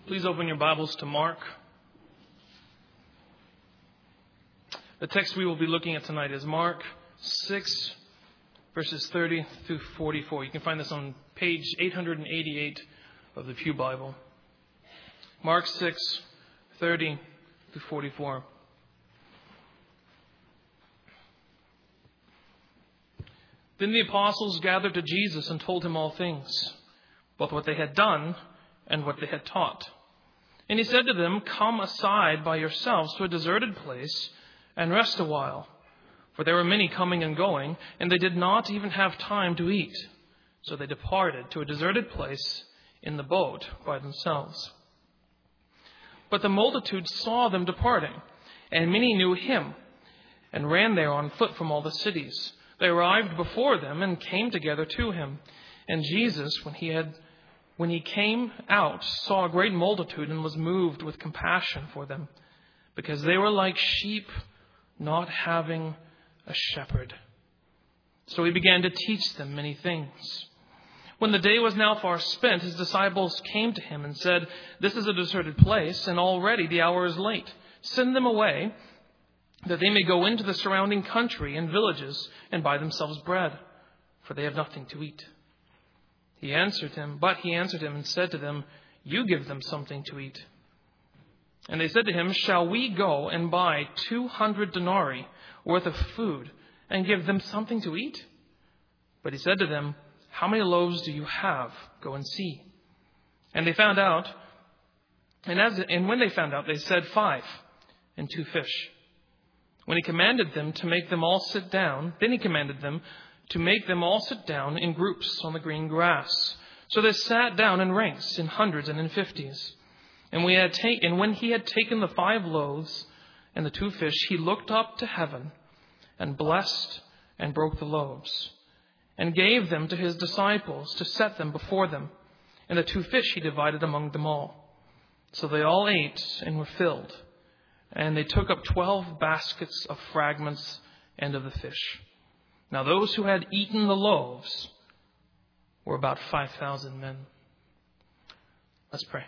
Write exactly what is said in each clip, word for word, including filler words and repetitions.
Please open your Bibles to Mark. The text we will be looking at tonight is Mark six, verses thirty through forty-four. You can find this on page eight eighty-eight of the Pew Bible. Mark six, thirty through forty-four. Then the apostles gathered to Jesus and told him all things, both what they had done and what they had taught. And he said to them, "Come aside by yourselves to a deserted place and rest a while." For there were many coming and going, and they did not even have time to eat. So they departed to a deserted place in the boat by themselves. But the multitude saw them departing, and many knew him, and ran there on foot from all the cities. They arrived before them and came together to him. And Jesus, when he had When he came out, saw a great multitude and was moved with compassion for them, because they were like sheep not having a shepherd. So he began to teach them many things. When the day was now far spent, his disciples came to him and said, "This is a deserted place, and already the hour is late. Send them away, that they may go into the surrounding country and villages and buy themselves bread, for they have nothing to eat." He answered him, but he answered him and said to them, "You give them something to eat." And they said to him, "Shall we go and buy two hundred denarii worth of food and give them something to eat?" But he said to them, "How many loaves do you have? Go and see." And they found out, and as and when they found out, they said, "Five and two fish." When he commanded them to make them all sit down, then he commanded them to make them all sit down in groups on the green grass. So they sat down in ranks, in hundreds and in fifties. And, we had ta- and when he had taken the five loaves and the two fish, he looked up to heaven and blessed and broke the loaves and gave them to his disciples to set them before them. And the two fish he divided among them all. So they all ate and were filled. And they took up twelve baskets of fragments and of the fish. Now those who had eaten the loaves were about five thousand men. Let's pray.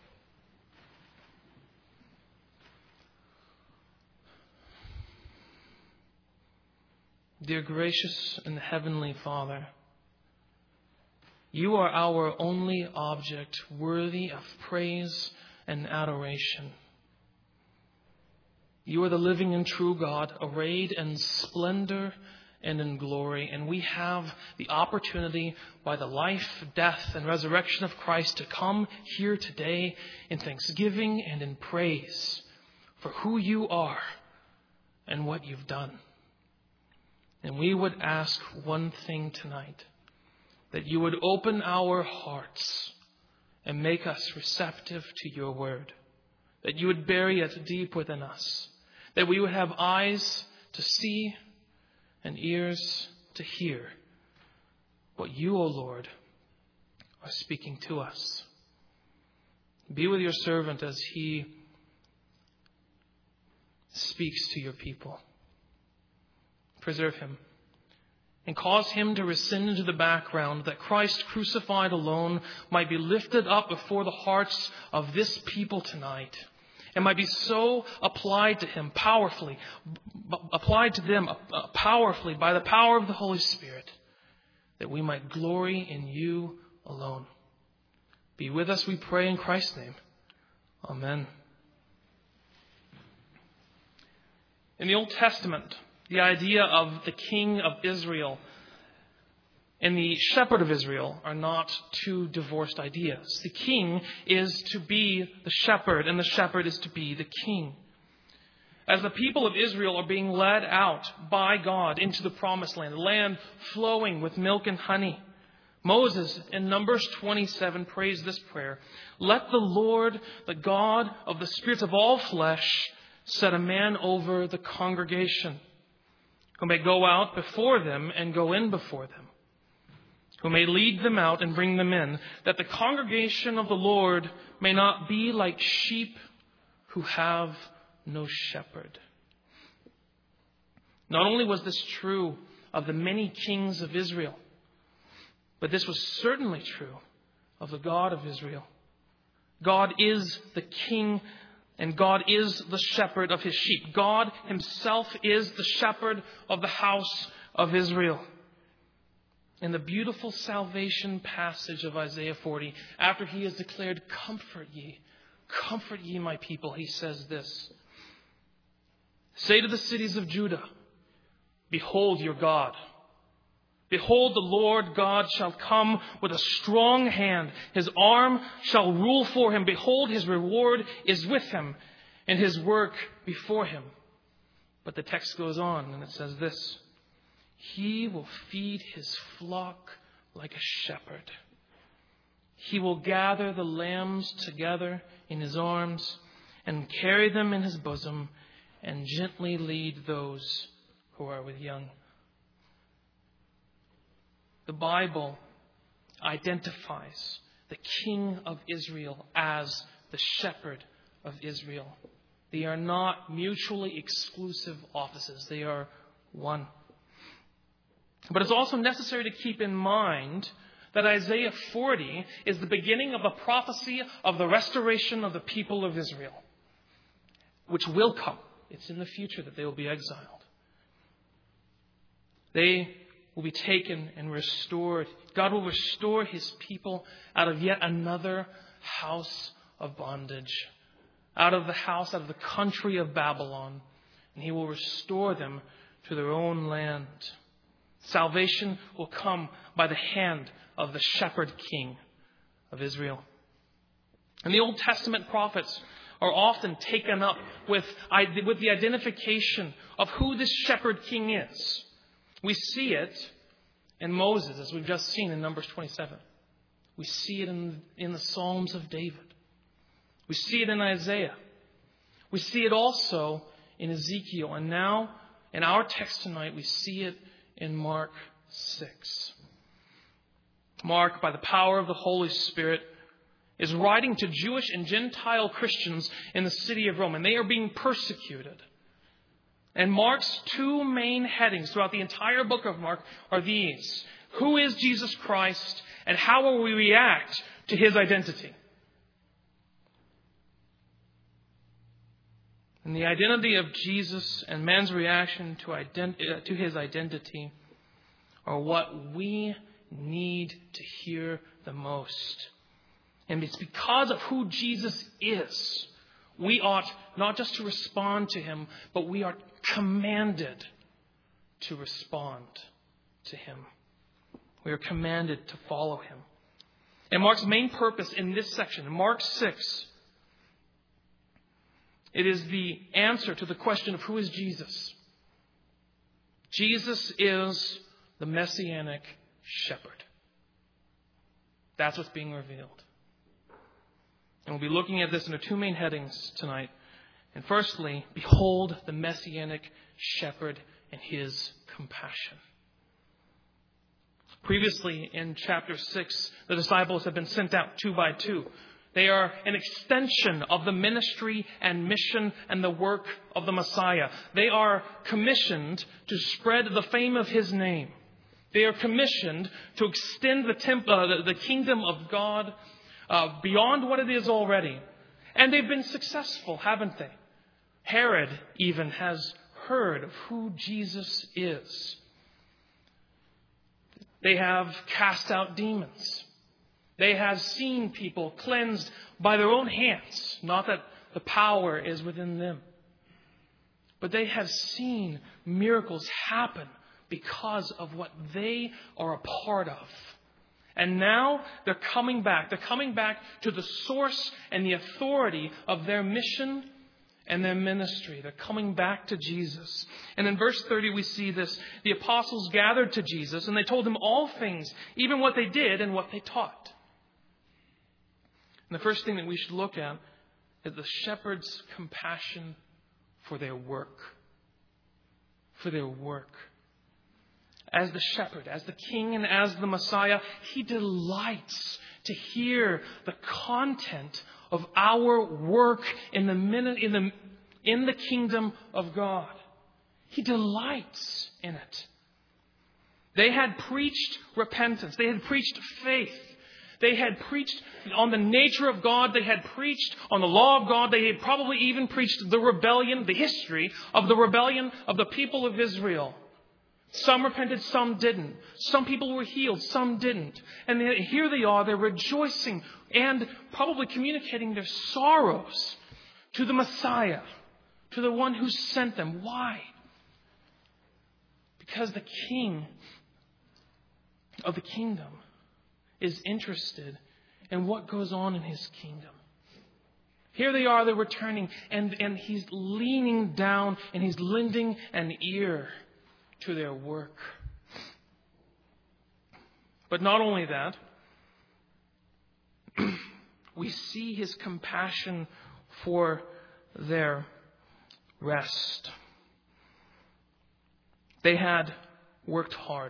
Dear gracious and heavenly Father, you are our only object worthy of praise and adoration. You are the living and true God, arrayed in splendor and in glory. And we have the opportunity by the life, death, and resurrection of Christ to come here today in thanksgiving and in praise for who you are and what you've done. And we would ask one thing tonight, that you would open our hearts and make us receptive to your word, that you would bury it deep within us, that we would have eyes to see and ears to hear what you, O Lord, are speaking to us. Be with your servant as he speaks to your people. Preserve him and cause him to rescind into the background, that Christ crucified alone might be lifted up before the hearts of this people tonight, and might be so applied to him powerfully, applied to them powerfully by the power of the Holy Spirit, that we might glory in you alone. Be with us, we pray, in Christ's name. Amen. In the Old Testament, the idea of the king of Israel and the shepherd of Israel are not two divorced ideas. The king is to be the shepherd, and the shepherd is to be the king. As the people of Israel are being led out by God into the promised land, the land flowing with milk and honey, Moses in Numbers twenty-seven prays this prayer: "Let the Lord, the God of the spirits of all flesh, set a man over the congregation, who may go out before them and go in before them, who may lead them out and bring them in, that the congregation of the Lord may not be like sheep who have no shepherd." Not only was this true of the many kings of Israel, but this was certainly true of the God of Israel. God is the king, and God is the shepherd of his sheep. God himself is the shepherd of the house of Israel. In the beautiful salvation passage of Isaiah forty, after he has declared, "Comfort ye, comfort ye, my people," he says this: "Say to the cities of Judah, behold your God. Behold, the Lord God shall come with a strong hand. His arm shall rule for him. Behold, his reward is with him, and his work before him." But the text goes on, and it says this: "He will feed his flock like a shepherd. He will gather the lambs together in his arms and carry them in his bosom and gently lead those who are with young." The Bible identifies the King of Israel as the shepherd of Israel. They are not mutually exclusive offices. They are one. But it's also necessary to keep in mind that Isaiah forty is the beginning of a prophecy of the restoration of the people of Israel, which will come. It's in the future that they will be exiled. They will be taken and restored. God will restore his people out of yet another house of bondage, out of the house, out of the country of Babylon, and he will restore them to their own land. Salvation will come by the hand of the shepherd king of Israel. And the Old Testament prophets are often taken up with, with the identification of who this shepherd king is. We see it in Moses, as we've just seen in Numbers twenty-seven. We see it in, in the Psalms of David. We see it in Isaiah. We see it also in Ezekiel. And now, in our text tonight, we see it in Mark six. Mark, by the power of the Holy Spirit, is writing to Jewish and Gentile Christians in the city of Rome, and they are being persecuted. And Mark's two main headings throughout the entire book of Mark are these: who is Jesus Christ, and how will we react to his identity? And the identity of Jesus and man's reaction to, ident- uh, to his identity are what we need to hear the most. And it's because of who Jesus is, we ought not just to respond to him, but we are commanded to respond to him. We are commanded to follow him. And Mark's main purpose in this section, Mark six, it is the answer to the question of who is Jesus. Jesus is the Messianic shepherd. That's what's being revealed. And we'll be looking at this in our two main headings tonight. And firstly, behold the Messianic shepherd and his compassion. Previously in chapter six, the disciples have been sent out two by two. They are an extension of the ministry and mission and the work of the Messiah. They are commissioned to spread the fame of his name. They are commissioned to extend the, temp- uh, the, the kingdom of God uh, beyond what it is already. And they've been successful, haven't they? Herod even has heard of who Jesus is. They have cast out demons. They have seen people cleansed by their own hands. Not that the power is within them. But they have seen miracles happen because of what they are a part of. And now they're coming back. They're coming back to the source and the authority of their mission and their ministry. They're coming back to Jesus. And in verse thirty we see this. The apostles gathered to Jesus and they told him all things, even what they did and what they taught. And the first thing that we should look at is the shepherd's compassion for their work. For their work. As the shepherd, as the king, and as the Messiah, he delights to hear the content of our work in the in the in the kingdom of God. He delights in it. They had preached repentance. They had preached faith. They had preached on the nature of God. They had preached on the law of God. They had probably even preached the rebellion, the history of the rebellion of the people of Israel. Some repented, some didn't. Some people were healed, some didn't. And here they are, they're rejoicing and probably communicating their sorrows to the Messiah, to the one who sent them. Why? Because the King of the kingdom is interested in what goes on in his kingdom. Here they are, they're returning, and, and he's leaning down and he's lending an ear to their work. But not only that, we see his compassion for their rest. They had worked hard.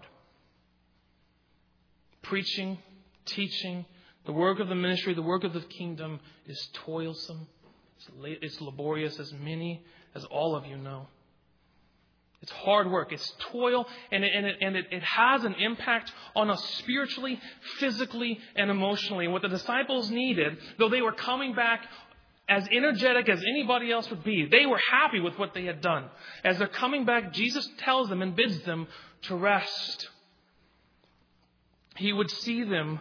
Preaching, teaching, the work of the ministry, the work of the kingdom is toilsome. It's laborious, as many as all of you know. It's hard work. It's toil, and it, and, it, and it, it has an impact on us spiritually, physically, and emotionally. And what the disciples needed, though they were coming back as energetic as anybody else would be, they were happy with what they had done. As they're coming back, Jesus tells them and bids them to rest. He would see them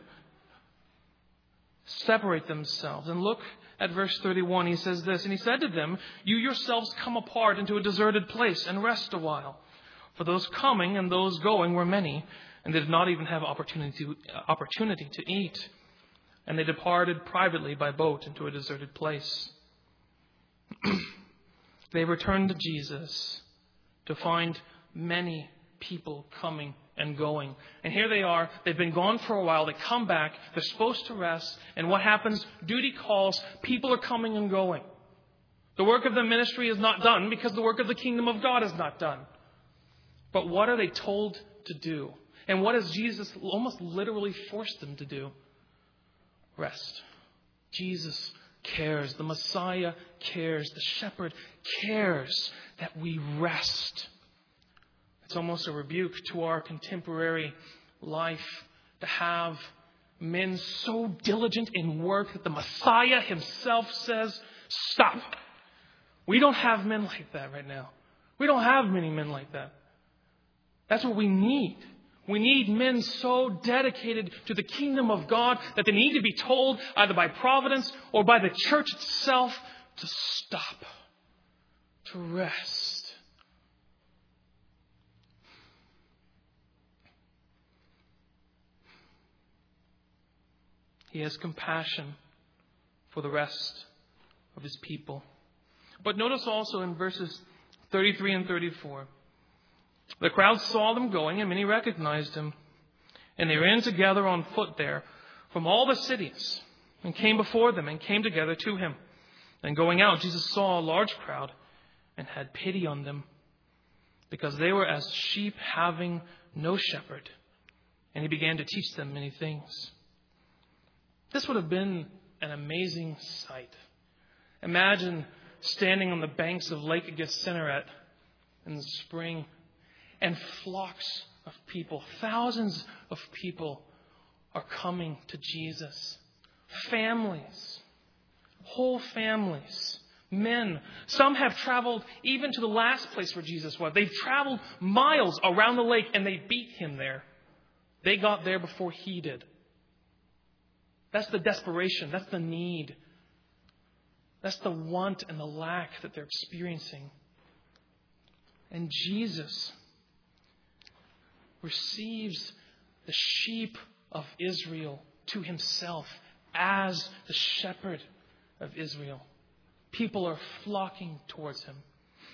separate themselves. And look at verse thirty-one. He says this, and he said to them, "You yourselves come apart into a deserted place and rest a while. For those coming and those going were many, and they did not even have opportunity to, opportunity to eat. And they departed privately by boat into a deserted place." They returned to Jesus to find many people coming and going. And here they are. They've been gone for a while. They come back. They're supposed to rest. And what happens? Duty calls. People are coming and going. The work of the ministry is not done because the work of the kingdom of God is not done. But what are they told to do? And what has Jesus almost literally forced them to do? Rest. Jesus cares. The Messiah cares. The shepherd cares that we rest. It's almost a rebuke to our contemporary life to have men so diligent in work that the Messiah himself says, "Stop." We don't have men like that right now. We don't have many men like that. That's what we need. We need men so dedicated to the kingdom of God that they need to be told either by providence or by the church itself to stop, to rest. He has compassion for the rest of his people. But notice also in verses thirty-three and thirty-four, the crowd saw them going, and many recognized him. And they ran together on foot there from all the cities, and came before them, and came together to him. And going out, Jesus saw a large crowd, and had pity on them, because they were as sheep having no shepherd. And he began to teach them many things. This would have been an amazing sight. Imagine standing on the banks of Lake Gennesaret in the spring, and flocks of people, thousands of people are coming to Jesus. Families, whole families, men. Some have traveled even to the last place where Jesus was. They've traveled miles around the lake and they beat him there. They got there before he did. That's the desperation. That's the need. That's the want and the lack that they're experiencing. And Jesus receives the sheep of Israel to himself as the shepherd of Israel. People are flocking towards him.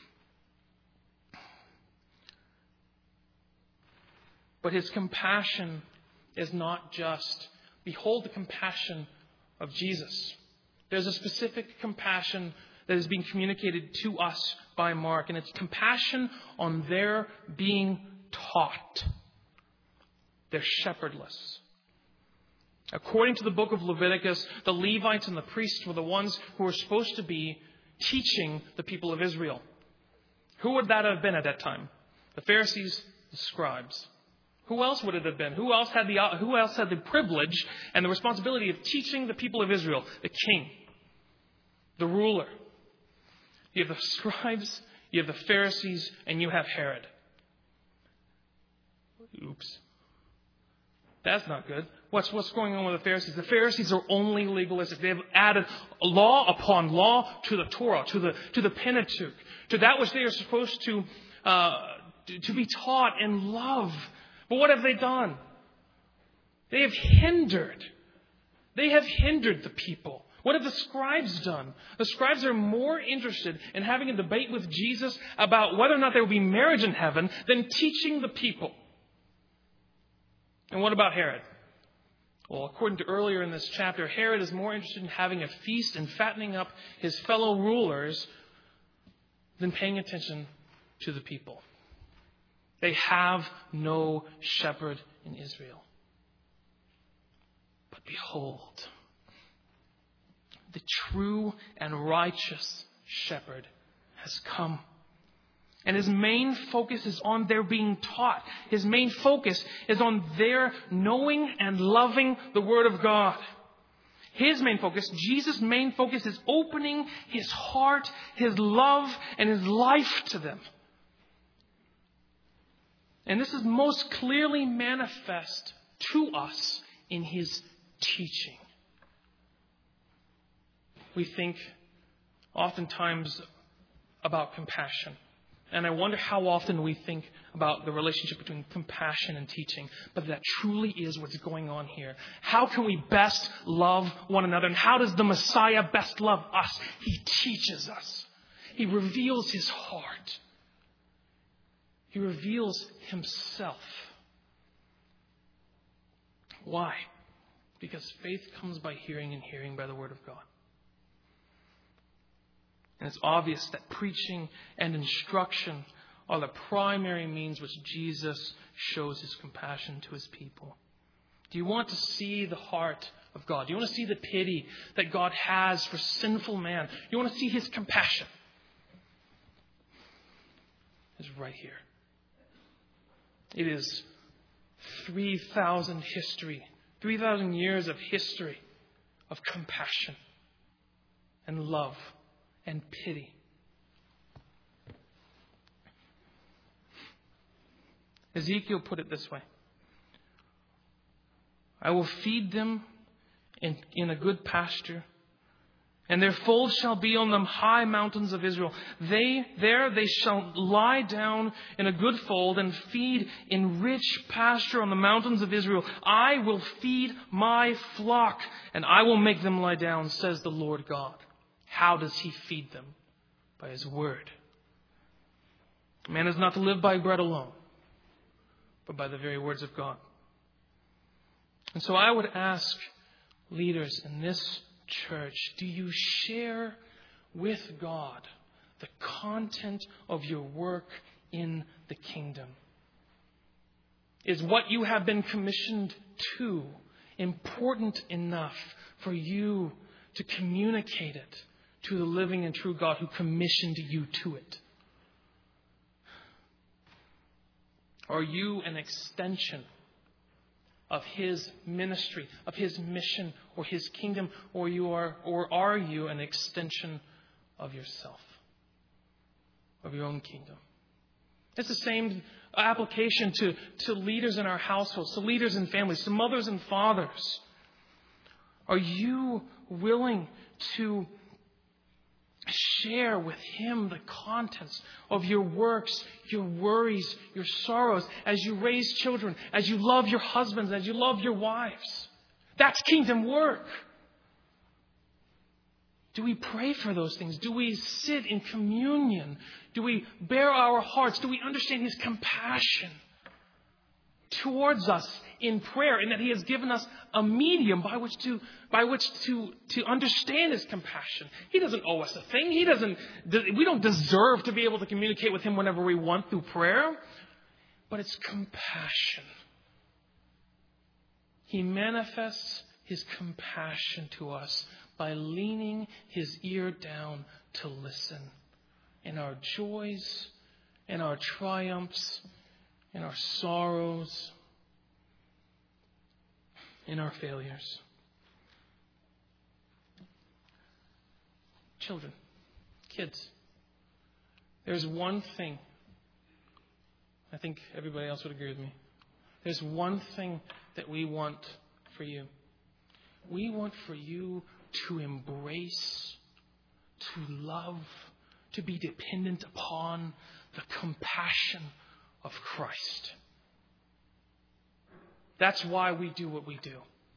But his compassion is not just, behold the compassion of Jesus. There's a specific compassion that is being communicated to us by Mark, and it's compassion on their being taught. They're shepherdless. According to the book of Leviticus, the Levites and the priests were the ones who were supposed to be teaching the people of Israel. Who would that have been at that time? The Pharisees, the scribes. Who else would it have been? Who else had the who else had the privilege and the responsibility of teaching the people of Israel? The king, the ruler. You have the scribes, you have the Pharisees, and you have Herod. Oops. That's not good. What's what's going on with the Pharisees? The Pharisees are only legalistic. They have added law upon law to the Torah, to the to the Pentateuch, to that which they are supposed to uh, to be taught and love. But what have they done? They have hindered. They have hindered the people. What have the scribes done? The scribes are more interested in having a debate with Jesus about whether or not there will be marriage in heaven than teaching the people. And what about Herod? Well, according to earlier in this chapter, Herod is more interested in having a feast and fattening up his fellow rulers than paying attention to the people. They have no shepherd in Israel. But behold, the true and righteous shepherd has come. And his main focus is on their being taught. His main focus is on their knowing and loving the Word of God. His main focus, Jesus' main focus, is opening his heart, his love, and his life to them. And this is most clearly manifest to us in his teaching. We think oftentimes about compassion. And I wonder how often we think about the relationship between compassion and teaching. But that truly is what's going on here. How can we best love one another? And how does the Messiah best love us? He teaches us. He reveals his heart. He reveals himself. Why? Because faith comes by hearing, and hearing by the Word of God. And it's obvious that preaching and instruction are the primary means which Jesus shows his compassion to his people. Do you want to see the heart of God? Do you want to see the pity that God has for sinful man? You want to see his compassion? It's right here. It is three thousand history, three thousand years of history of compassion and love and pity. Ezekiel put it this way: I will feed them in, in a good pasture, and their fold shall be on the high mountains of Israel. They there they shall lie down in a good fold and feed in rich pasture on the mountains of Israel. I will feed my flock, and I will make them lie down, says the Lord God. How does he feed them? By his word. Man is not to live by bread alone, but by the very words of God. And so I would ask leaders in this church, do you share with God the content of your work in the kingdom? Is what you have been commissioned to important enough for you to communicate it to the living and true God who commissioned you to it? Are you an extension of his ministry, of his mission, or his kingdom, or you are, or are you an extension of yourself, of your own kingdom? It's the same application to, to leaders in our households, to leaders in families, to mothers and fathers. Are you willing to share with him the contents of your works, your worries, your sorrows, as you raise children, as you love your husbands, as you love your wives? That's kingdom work. Do we pray for those things? Do we sit in communion? Do we bare our hearts? Do we understand his compassion towards us in prayer, and that he has given us a medium by which to by which to to understand his compassion? He doesn't owe us a thing. He doesn't. We don't deserve to be able to communicate with him whenever we want through prayer, but it's compassion. He manifests his compassion to us by leaning his ear down to listen in our joys, in our triumphs, in our sorrows, in our failures. Children, kids, there's one thing. I think everybody else would agree with me. There's one thing that we want for you. We want for you to embrace, to love, to be dependent upon the compassion of Christ. That's why we do what we do.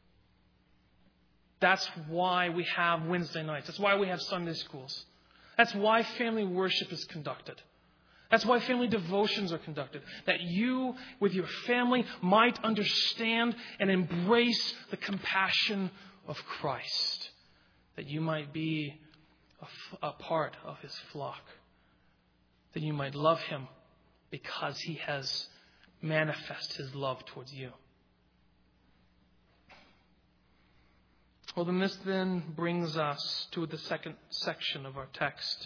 That's why we have Wednesday nights. That's why we have Sunday schools. That's why family worship is conducted. That's why family devotions are conducted. That you, with your family, might understand and embrace the compassion of Christ. That you might be a, a part of His flock. That you might love Him because He has manifested His love towards you. Well, then this then brings us to the second section of our text.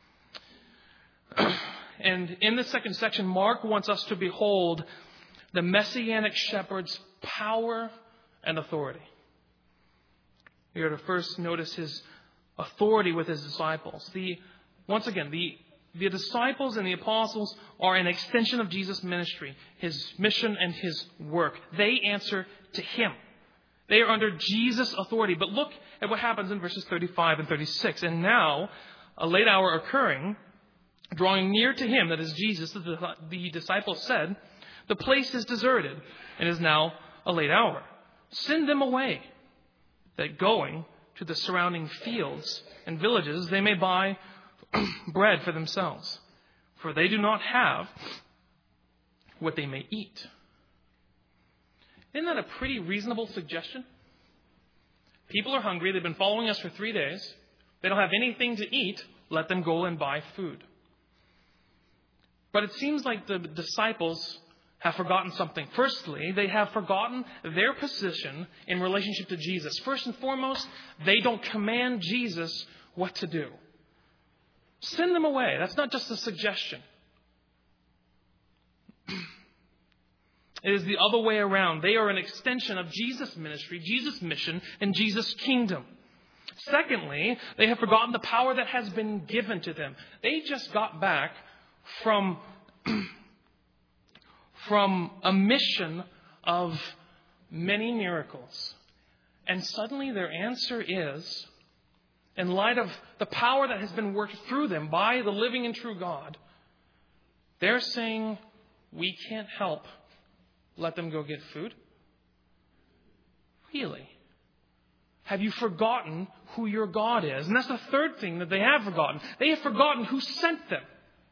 And in the second section, Mark wants us to behold the Messianic shepherd's power and authority. We are to first notice his authority with his disciples. The once again, the, the disciples and the apostles are an extension of Jesus' ministry, his mission and his work. They answer to him. They are under Jesus' authority. But look at what happens in verses thirty-five and thirty-six. And now, a late hour occurring, drawing near to him, that is Jesus, the, the disciples said, "The place is deserted and is now a late hour. Send them away, that going to the surrounding fields and villages they may buy bread for themselves, for they do not have what they may eat." Isn't that a pretty reasonable suggestion? People are hungry. They've been following us for three days. They don't have anything to eat. Let them go and buy food. But it seems like the disciples have forgotten something. Firstly, they have forgotten their position in relationship to Jesus. First and foremost, they don't command Jesus what to do. Send them away. That's not just a suggestion. It is the other way around. They are an extension of Jesus' ministry, Jesus' mission, and Jesus' kingdom. Secondly, they have forgotten the power that has been given to them. They just got back from, from a mission of many miracles. And suddenly their answer is, in light of the power that has been worked through them by the living and true God, they're saying, we can't help. Let them go get food? Really? Have you forgotten who your God is? And that's the third thing that they have forgotten. They have forgotten who sent them.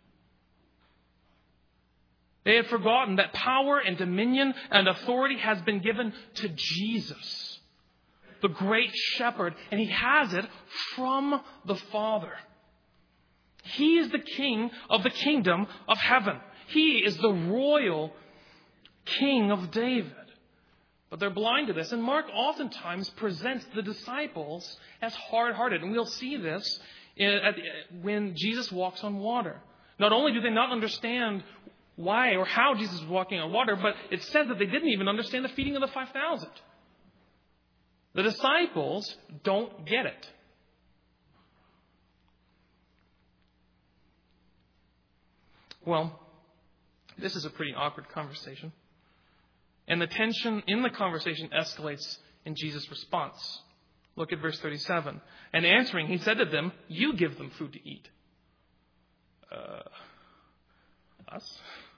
They have forgotten that power and dominion and authority has been given to Jesus, the great shepherd, and he has it from the Father. He is the king of the kingdom of heaven. He is the royal King of David. But they're blind to this. And Mark oftentimes presents the disciples as hard-hearted. And we'll see this when Jesus walks on water. Not only do they not understand why or how Jesus is walking on water, but it says that they didn't even understand the feeding of the five thousand. The disciples don't get it. Well, this is a pretty awkward conversation. And the tension in the conversation escalates in Jesus' response. Look at verse thirty-seven. And answering, he said to them, "You give them food to eat." Uh, us?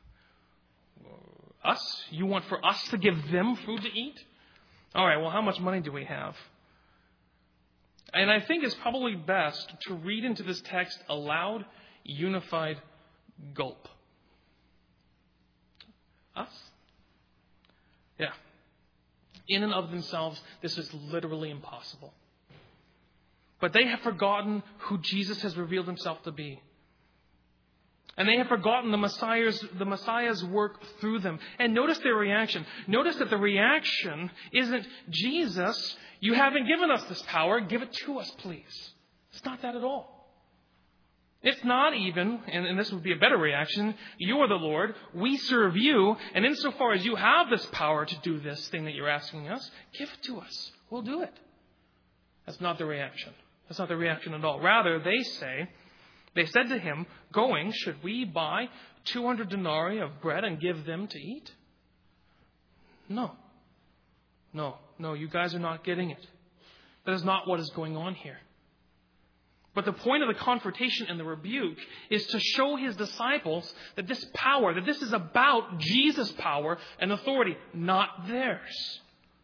Us? You want for us to give them food to eat? All right, well, how much money do we have? And I think it's probably best to read into this text a loud, unified gulp. Us? Yeah. In and of themselves, this is literally impossible. But they have forgotten who Jesus has revealed himself to be. And they have forgotten the Messiah's, the Messiah's work through them. And notice their reaction. Notice that the reaction isn't, "Jesus, you haven't given us this power. Give it to us, please." It's not that at all. It's not even, and, and this would be a better reaction, you are the Lord, we serve you, and insofar as you have this power to do this thing that you're asking us, give it to us. We'll do it. That's not the reaction. That's not the reaction at all. Rather, they say, they said to him, going, should we buy two hundred denarii of bread and give them to eat? No. No, no, you guys are not getting it. That is not what is going on here. But the point of the confrontation and the rebuke is to show his disciples that this power, that this is about Jesus' power and authority, not theirs.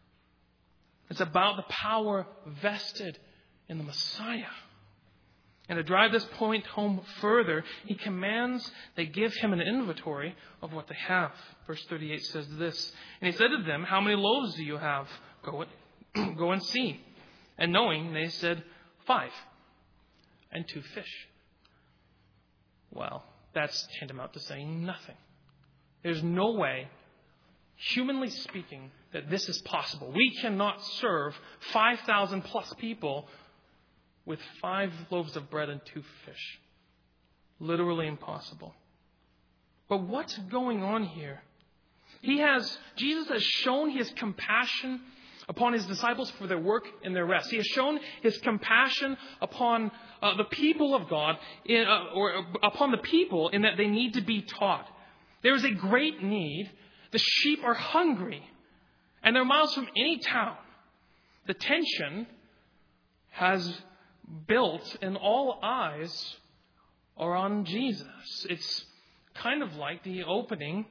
It's about the power vested in the Messiah. And to drive this point home further, he commands they give him an inventory of what they have. Verse thirty-eight says this, and he said to them, how many loaves do you have? Go, go and see. And knowing, they said, five. And two fish. Well, that's tantamount to saying nothing. There's no way, humanly speaking, that this is possible. We cannot serve five thousand plus people with five loaves of bread and two fish. Literally impossible. But what's going on here? He has, Jesus has shown his compassion upon his disciples for their work and their rest. He has shown his compassion upon uh, the people of God, in, uh, or uh, upon the people in that they need to be taught. There is a great need. The sheep are hungry, and they're miles from any town. The tension has built, and all eyes are on Jesus. It's kind of like the opening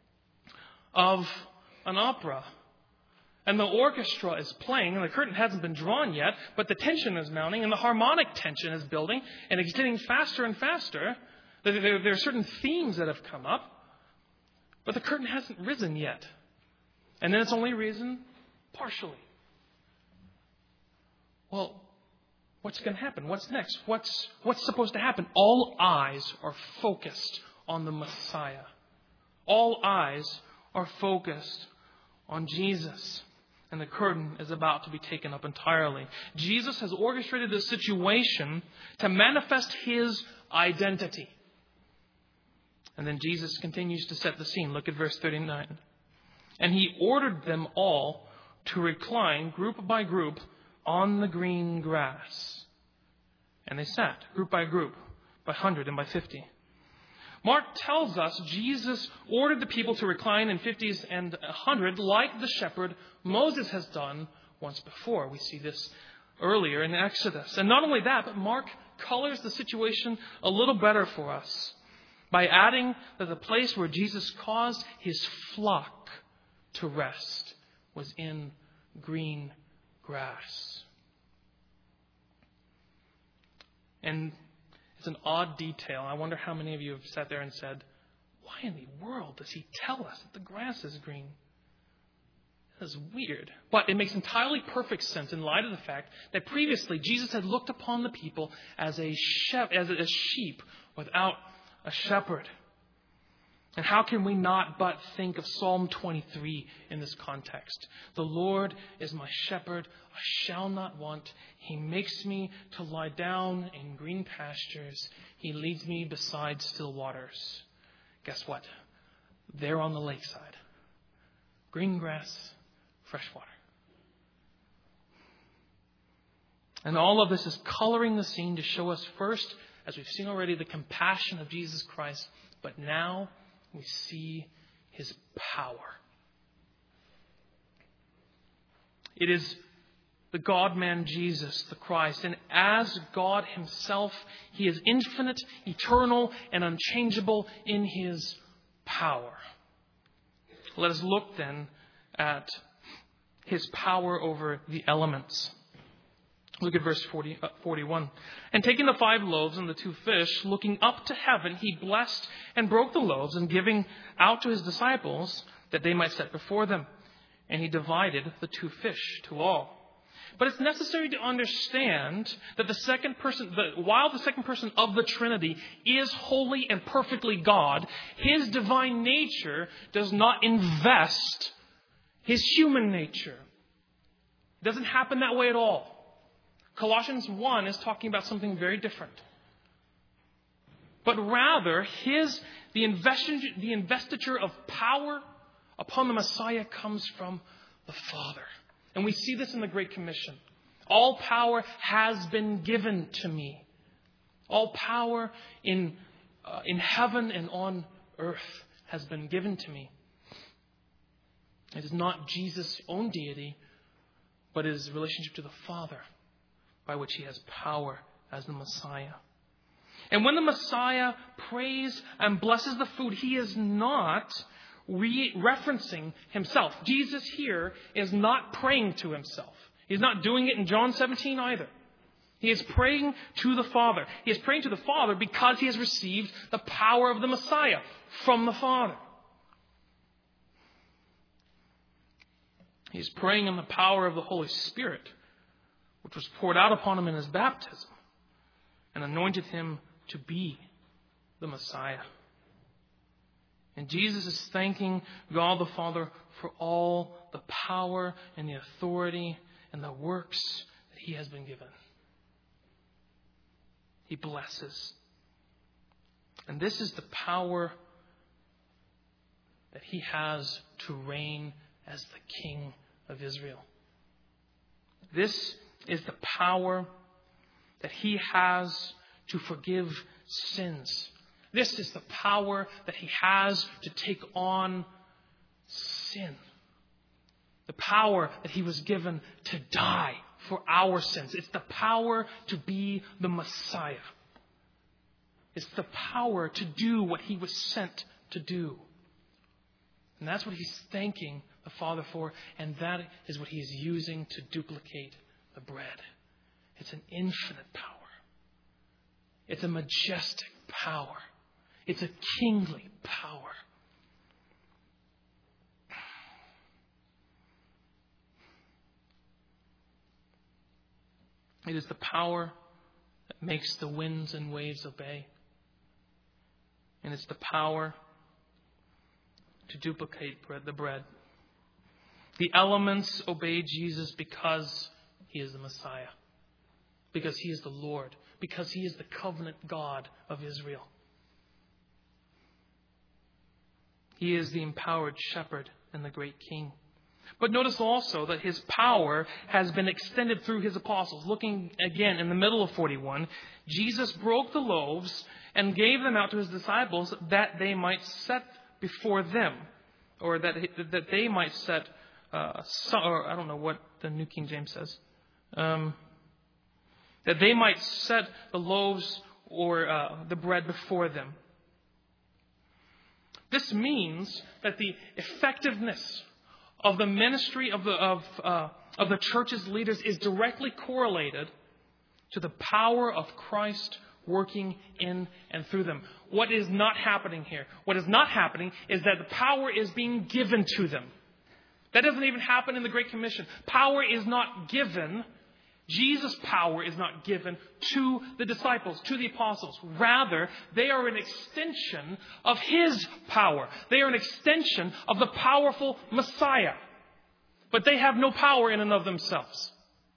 of an opera. And the orchestra is playing, and the curtain hasn't been drawn yet, but the tension is mounting, and the harmonic tension is building, and it's getting faster and faster. There, there, there are certain themes that have come up, but the curtain hasn't risen yet. And then it's only risen partially. Well, what's going to happen? What's next? What's, what's supposed to happen? All eyes are focused on the Messiah. All eyes are focused on Jesus. And the curtain is about to be taken up entirely. Jesus has orchestrated this situation to manifest his identity. And then Jesus continues to set the scene. Look at verse thirty-nine. And he ordered them all to recline group by group on the green grass. And they sat group by group, by hundred and by fifty. Mark tells us Jesus ordered the people to recline in fifties and a hundred like the shepherd Moses has done once before. We see this earlier in Exodus. And not only that, but Mark colors the situation a little better for us by adding that the place where Jesus caused his flock to rest was in green grass. And it's an odd detail. I wonder how many of you have sat there and said, why in the world does he tell us that the grass is green? That's weird. But it makes entirely perfect sense in light of the fact that previously Jesus had looked upon the people as a shep- as a sheep without a shepherd. And how can we not but think of Psalm twenty-three in this context? The Lord is my shepherd, I shall not want. He makes me to lie down in green pastures. He leads me beside still waters. Guess what? They're on the lakeside. Green grass, fresh water. And all of this is coloring the scene to show us first, as we've seen already, the compassion of Jesus Christ. But now we see his power. It is the God-man Jesus, the Christ. And as God himself, he is infinite, eternal, and unchangeable in his power. Let us look then at his power over the elements. Look at verse forty, uh, forty-one. And taking the five loaves and the two fish, looking up to heaven, he blessed and broke the loaves and giving out to his disciples that they might set before them. And he divided the two fish to all. But it's necessary to understand that the second person, the, while the second person of the Trinity is holy and perfectly God, his divine nature does not invest his human nature. It doesn't happen that way at all. Colossians one is talking about something very different. but rather his the investiture, the investiture of power upon the Messiah comes from the Father. And we see this in the Great Commission. All power has been given to me. All power in uh, in heaven and on earth has been given to me. It is not Jesus' own deity, but his relationship to the Father, by which he has power as the Messiah. And when the Messiah prays and blesses the food, he is not re- referencing himself. Jesus here is not praying to himself. He's not doing it in John seventeen either. He is praying to the Father. He is praying to the Father because he has received the power of the Messiah from the Father. He is praying in the power of the Holy Spirit, which was poured out upon him in his baptism and anointed him to be the Messiah. And Jesus is thanking God the Father for all the power and the authority and the works that he has been given. He blesses. And this is the power that he has to reign as the King of Israel. This is the power that he has to forgive sins. This is the power that he has to take on sin. The power that he was given to die for our sins. It's the power to be the Messiah. It's the power to do what he was sent to do. And that's what he's thanking the Father for, and that is what he's using to duplicate the bread. It's an infinite power. It's a majestic power. It's a kingly power. It is the power that makes the winds and waves obey. And it's the power to duplicate bread, the bread. The elements obey Jesus because he is the Messiah. Because he is the Lord. Because he is the covenant God of Israel. He is the empowered shepherd and the great king. But notice also that his power has been extended through his apostles. Looking again in the middle of forty-one, Jesus broke the loaves and gave them out to his disciples that they might set before them, or that that they might set, uh, some, or I don't know what the New King James says, um, that they might set the loaves or uh, the bread before them. This means that the effectiveness of the ministry of the of uh, of the church's leaders is directly correlated to the power of Christ working in and through them. What is not happening here? What is not happening is that the power is being given to them. That doesn't even happen in the Great Commission. Power is not given. Jesus' power is not given to the disciples, to the apostles. Rather, they are an extension of his power. They are an extension of the powerful Messiah. But they have no power in and of themselves.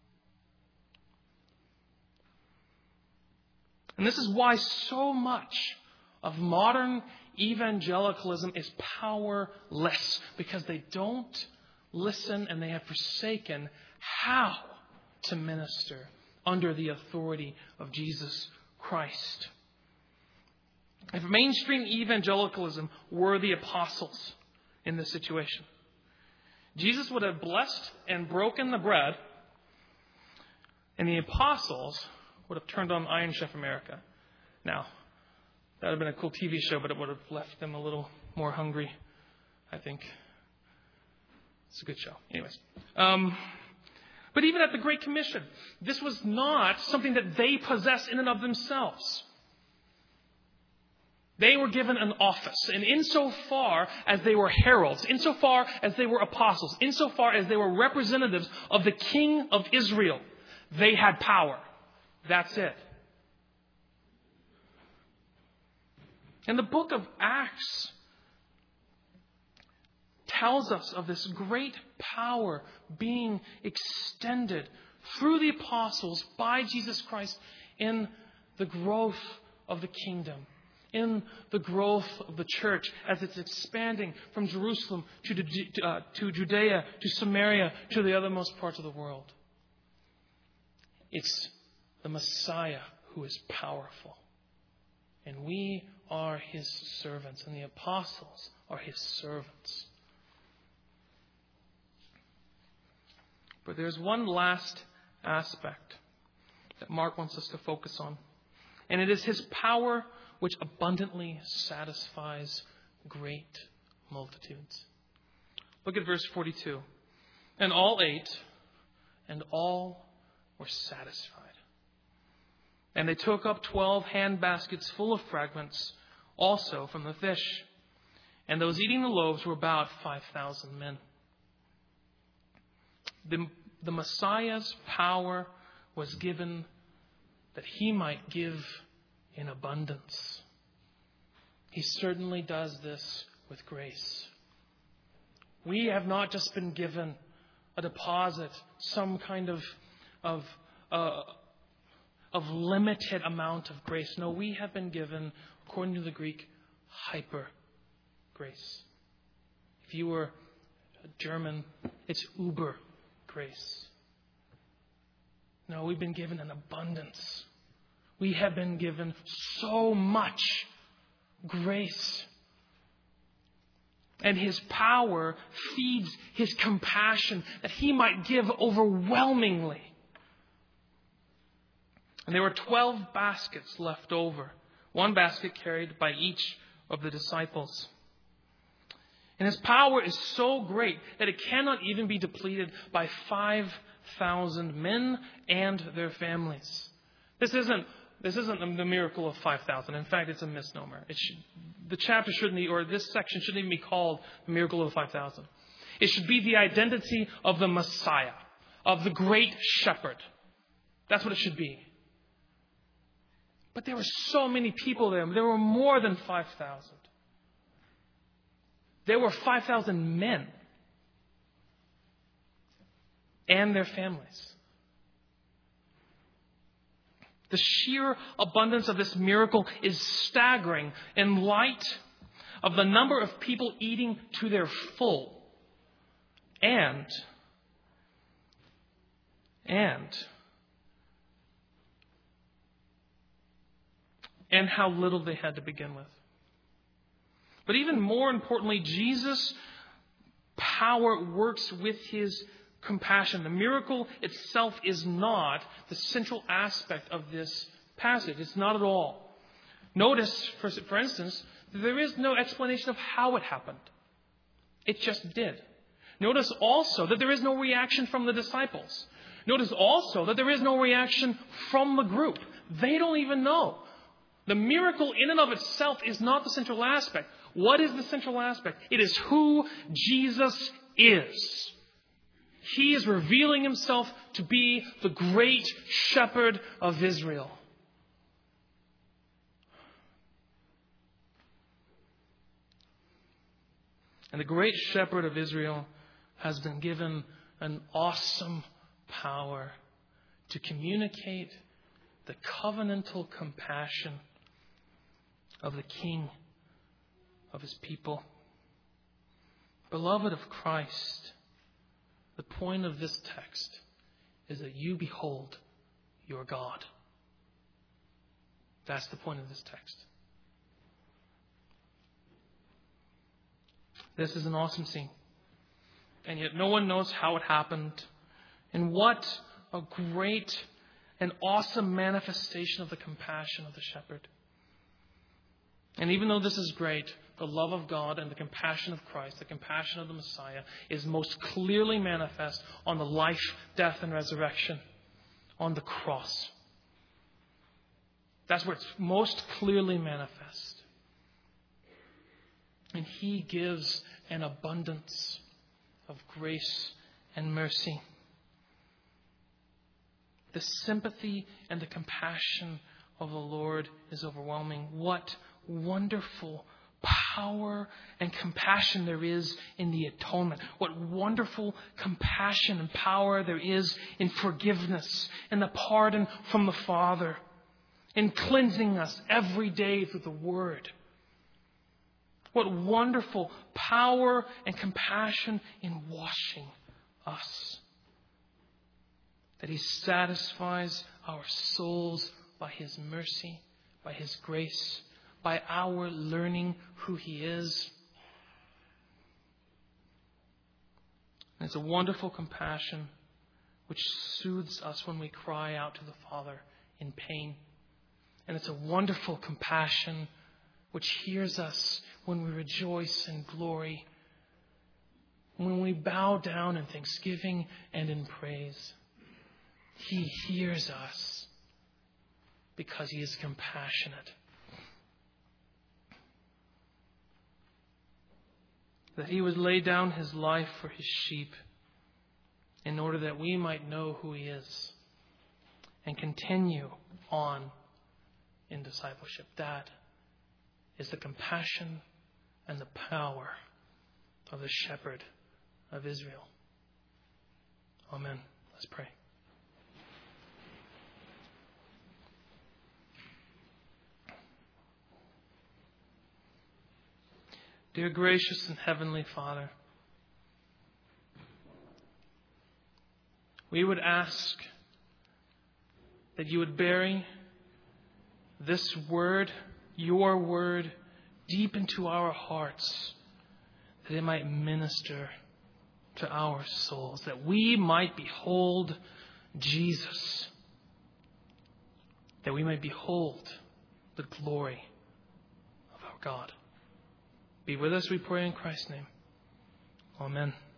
And this is why so much of modern evangelicalism is powerless. Because they don't listen and they have forsaken how to minister under the authority of Jesus Christ. If mainstream evangelicalism were the apostles in this situation, Jesus would have blessed and broken the bread, and the apostles would have turned on Iron Chef America. Now, that would have been a cool T V show, but it would have left them a little more hungry, I think. It's a good show. Anyways. Um... But even at the Great Commission, this was not something that they possessed in and of themselves. They were given an office. And insofar as they were heralds, insofar as they were apostles, insofar as they were representatives of the King of Israel, they had power. That's it. And the book of Acts tells us of this great power being extended through the apostles by Jesus Christ in the growth of the kingdom. in the growth of the church as it's expanding from Jerusalem to, to, uh, to Judea, to Samaria, to the othermost parts of the world. It's the Messiah who is powerful. And we are his servants, and the apostles are his servants. But there's one last aspect that Mark wants us to focus on. And it is his power which abundantly satisfies great multitudes. Look at verse forty-two. And all ate, and all were satisfied. And they took up twelve hand baskets full of fragments, also from the fish. And those eating the loaves were about five thousand men. The, the Messiah's power was given that he might give in abundance. He certainly does this with grace. We have not just been given a deposit, some kind of of uh, of limited amount of grace. No, we have been given, according to the Greek, hyper grace. If you were German, it's Uber grace. No, we've been given an abundance. We have been given so much grace. And his power feeds his compassion that he might give overwhelmingly. And there were twelve baskets left over, one basket carried by each of the disciples. And his power is so great that it cannot even be depleted by five thousand men and their families. This isn't this isn't the miracle of five thousand. In fact, it's a misnomer. It should, the chapter shouldn't, or this section shouldn't even be called the miracle of the five thousand. It should be the identity of the Messiah, of the great shepherd. That's what it should be. But there were so many people there. There were more than five thousand. There were five thousand men and their families. The sheer abundance of this miracle is staggering in light of the number of people eating to their full. And, and, and how little they had to begin with. But even more importantly, Jesus' power works with his compassion. The miracle itself is not the central aspect of this passage. It's not at all. Notice, for, for instance, there is no explanation of how it happened. It just did. Notice also that there is no reaction from the disciples. Notice also that there is no reaction from the group. They don't even know. The miracle in and of itself is not the central aspect. What is the central aspect? It is who Jesus is. He is revealing himself to be the great shepherd of Israel. And the great shepherd of Israel has been given an awesome power to communicate the covenantal compassion of the King of his people. Beloved of Christ, the point of this text is that you behold your God. That's the point of this text. This is an awesome scene. And yet no one knows how it happened. And what a great and awesome manifestation of the compassion of the shepherd. And even though this is great, the love of God and the compassion of Christ, the compassion of the Messiah, is most clearly manifest on the life, death, and resurrection on the cross. That's where it's most clearly manifest. And he gives an abundance of grace and mercy. The sympathy and the compassion of the Lord is overwhelming. What wonderful power and compassion there is in the atonement. What wonderful compassion and power there is in forgiveness and the pardon from the Father. in cleansing us every day through the Word. What wonderful power and compassion in washing us. That He satisfies our souls by His mercy, by His grace, by our learning who He is. And it's a wonderful compassion which soothes us when we cry out to the Father in pain. And it's a wonderful compassion which hears us when we rejoice in glory, when we bow down in thanksgiving and in praise. He hears us because He is compassionate. That He would lay down His life for His sheep in order that we might know who He is and continue on in discipleship. That is the compassion and the power of the Shepherd of Israel. Amen. Let's pray. Dear gracious and heavenly Father, we would ask that You would bury this word, Your word, deep into our hearts, that it might minister to our souls, that we might behold Jesus, that we might behold the glory of our God. Be with us, we pray in Christ's name. Amen.